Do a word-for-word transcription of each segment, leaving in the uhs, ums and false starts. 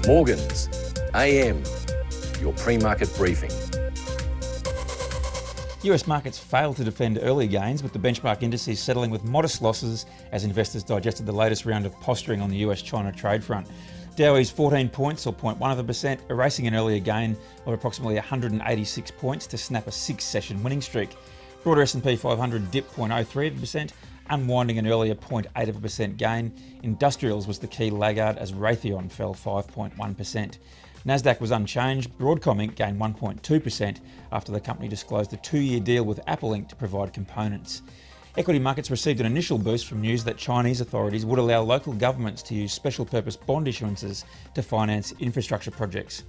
Morgans, A M, your pre-market briefing. U S markets failed to defend earlier gains, with the benchmark indices settling with modest losses as investors digested the latest round of posturing on the U S China trade front. Dow eased fourteen points, or zero point one percent, erasing an earlier gain of approximately one hundred eighty-six points to snap a six-session winning streak. Broader S and P five hundred dipped zero point zero three percent, unwinding an earlier zero point eight percent gain. Industrials was the key laggard as Raytheon fell five point one percent. Nasdaq was unchanged. Broadcom Incorporated gained one point two percent after the company disclosed a two-year deal with Apple Incorporated to provide components. Equity markets received an initial boost from news that Chinese authorities would allow local governments to use special purpose bond issuances to finance infrastructure projects.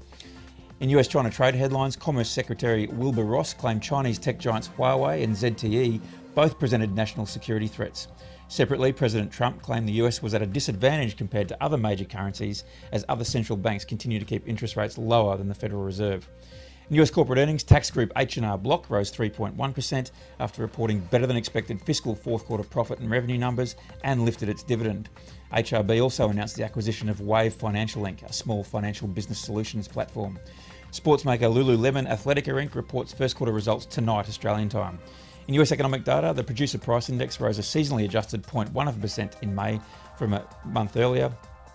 In U S China trade headlines, Commerce Secretary Wilbur Ross claimed Chinese tech giants Huawei and Z T E both presented national security threats. Separately, President Trump claimed the U S was at a disadvantage compared to other major currencies as other central banks continue to keep interest rates lower than the Federal Reserve. In U S corporate earnings, tax group H and R Block rose three point one percent after reporting better than expected fiscal fourth quarter profit and revenue numbers and lifted its dividend. H R B also announced the acquisition of Wave Financial Incorporated, a small financial business solutions platform. Sportsmaker Lululemon Athletica Incorporated reports first quarter results tonight Australian time. In U S economic data, the producer price index rose a seasonally adjusted zero point one percent in May from a month earlier.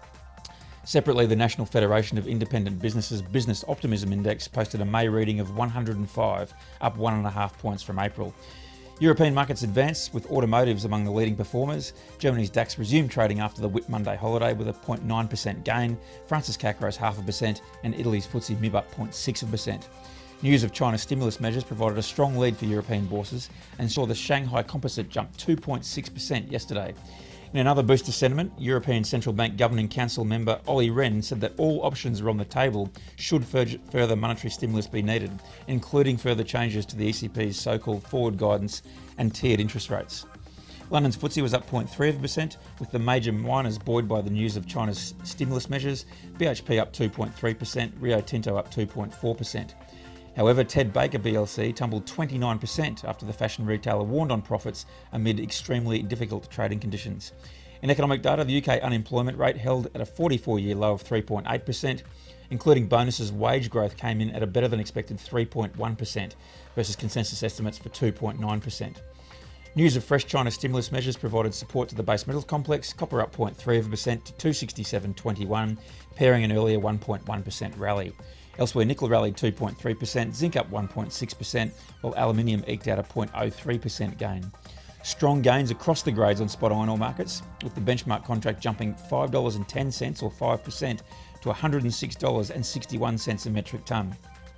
Separately, the National Federation of Independent Businesses Business Optimism Index posted a May reading of one hundred five, up one point five points from April. European markets advanced, with automotives among the leading performers. Germany's DAX resumed trading after the Whit Monday holiday with a zero point nine percent gain. France's C A C rose half a percent, and Italy's F T S E M I B up zero point six percent. News of China's stimulus measures provided a strong lead for European bourses and saw the Shanghai Composite jump two point six percent yesterday. In another boost to sentiment, European Central Bank Governing Council member Olli Rehn said that all options are on the table should further monetary stimulus be needed, including further changes to the E C P's so-called forward guidance and tiered interest rates. London's F T S E was up zero point three percent, with the major miners buoyed by the news of China's stimulus measures. B H P up two point three percent, Rio Tinto up two point four percent. However, Ted Baker B L C tumbled twenty-nine percent after the fashion retailer warned on profits amid extremely difficult trading conditions. In economic data, the U K unemployment rate held at a forty-four-year low of three point eight percent. Including bonuses, wage growth came in at a better than expected three point one percent versus consensus estimates for two point nine percent. News of fresh China stimulus measures provided support to the base metals complex, copper up zero point three percent to two sixty-seven twenty-one, pairing an earlier one point one percent rally. Elsewhere, nickel rallied two point three percent, zinc up one point six percent, while aluminium eked out a zero point zero three percent gain. Strong gains across the grades on spot iron ore markets, with the benchmark contract jumping five dollars and ten cents or five percent to one hundred six dollars and sixty-one cents a metric tonne.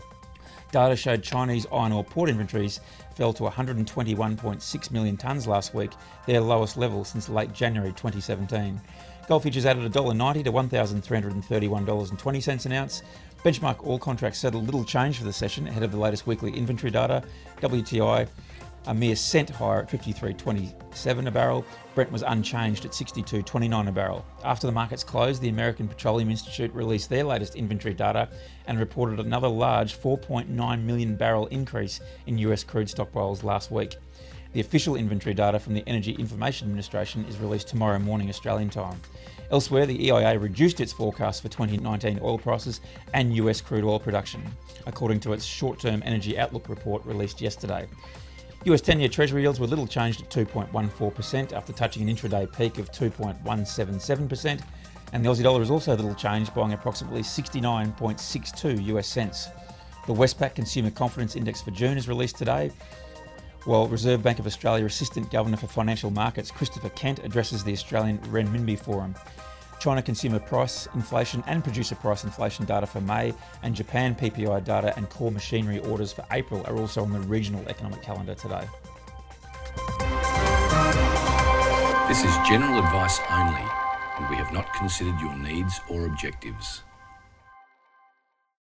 Data showed Chinese iron ore port inventories fell to one hundred twenty-one point six million tonnes last week, their lowest level since late January twenty seventeen. Gold futures added one dollar ninety to one thousand three hundred thirty-one dollars and twenty cents an ounce. Benchmark oil contracts settled little change for the session ahead of the latest weekly inventory data. W T I a mere cent higher at fifty-three twenty-seven a barrel. Brent was unchanged at sixty-two twenty-nine a barrel. After the markets closed, the American Petroleum Institute released their latest inventory data and reported another large four point nine million barrel increase in U S crude stockpiles last week. The official inventory data from the Energy Information Administration is released tomorrow morning Australian time. Elsewhere, the E I A reduced its forecast for twenty nineteen oil prices and U S crude oil production, according to its short-term energy outlook report released yesterday. U S ten-year Treasury yields were little changed at two point one four percent after touching an intraday peak of two point one seven seven percent, and the Aussie dollar is also little changed, buying approximately sixty-nine point six two U S cents. The Westpac Consumer Confidence Index for June is released today, while Reserve Bank of Australia Assistant Governor for Financial Markets Christopher Kent addresses the Australian Renminbi Forum. China consumer price inflation and producer price inflation data for May, and Japan P P I data and core machinery orders for April are also on the regional economic calendar today. This is general advice only, and we have not considered your needs or objectives.